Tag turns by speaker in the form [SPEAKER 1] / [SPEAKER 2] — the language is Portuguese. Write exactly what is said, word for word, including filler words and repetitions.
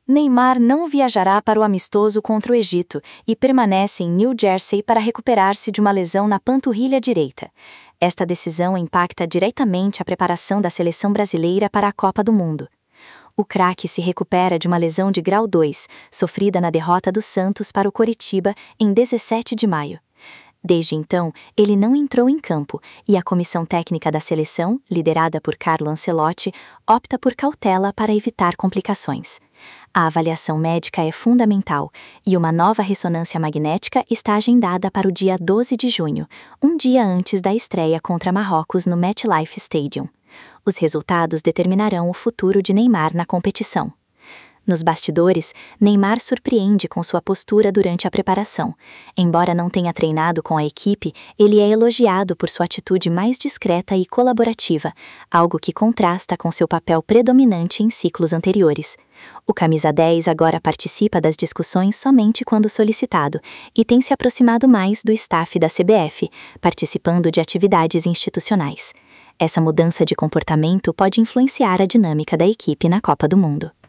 [SPEAKER 1] Neymar não viajará para o amistoso contra o Egito e permanece em New Jersey para recuperar-se de uma lesão na panturrilha direita. Esta decisão impacta diretamente a preparação da seleção brasileira para a Copa do Mundo. O craque se recupera de uma lesão de grau dois, sofrida na derrota do Santos para o Coritiba em dezessete de maio. Desde então, ele não entrou em campo e a comissão técnica da seleção, liderada por Carlo Ancelotti, opta por cautela para evitar complicações. A avaliação médica é fundamental e uma nova ressonância magnética está agendada para o dia doze de junho, um dia antes da estreia contra Marrocos no MetLife Stadium. Os resultados determinarão o futuro de Neymar na competição. Nos bastidores, Neymar surpreende com sua postura durante a preparação. Embora não tenha treinado com a equipe, ele é elogiado por sua atitude mais discreta e colaborativa, algo que contrasta com seu papel predominante em ciclos anteriores. O camisa dez agora participa das discussões somente quando solicitado e tem se aproximado mais do staff da C B F, participando de atividades institucionais. Essa mudança de comportamento pode influenciar a dinâmica da equipe na Copa do Mundo.